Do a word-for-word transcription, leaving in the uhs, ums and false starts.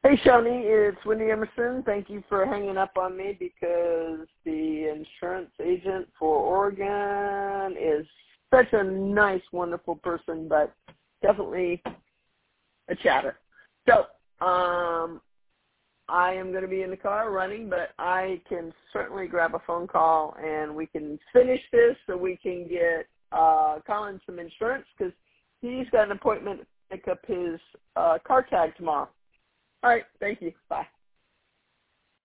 Hey, Shawnee, it's Wendy Emerson. Thank you for hanging up on me because the insurance agent for Oregon is such a nice, wonderful person, but definitely a chatter. So um, I am going to be in the car running, but I can certainly grab a phone call and we can finish this so we can get uh, Colin some insurance because he's got an appointment to pick up his uh, car tag tomorrow. All right. Thank you. Bye.